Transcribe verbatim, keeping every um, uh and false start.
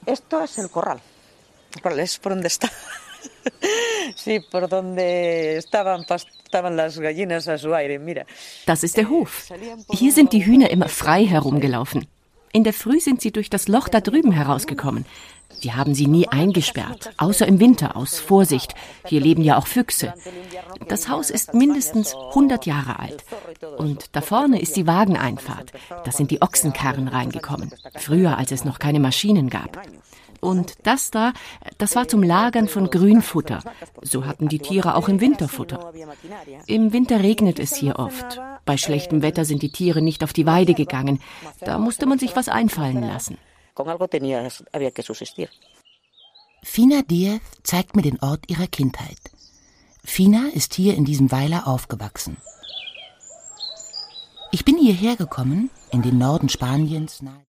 Esto es el corral. El corral es por donde está. Sí, por donde estaban, estaban las gallinas a su aire. Mira. Das ist der Hof. Hier sind die Hühner immer frei herumgelaufen. In der Früh sind sie durch das Loch da drüben herausgekommen. Wir haben sie nie eingesperrt, außer im Winter, aus Vorsicht. Hier leben ja auch Füchse. Das Haus ist mindestens hundert Jahre alt. Und da vorne ist die Wageneinfahrt. Da sind die Ochsenkarren reingekommen. Früher, als es noch keine Maschinen gab. Und das da, das war zum Lagern von Grünfutter. So hatten die Tiere auch im Winter Futter. Im Winter regnet es hier oft. Bei schlechtem Wetter sind die Tiere nicht auf die Weide gegangen. Da musste man sich was einfallen lassen. Fina Diaz zeigt mir den Ort ihrer Kindheit. Fina ist hier in diesem Weiler aufgewachsen. Ich bin hierher gekommen, in den Norden Spaniens, nahe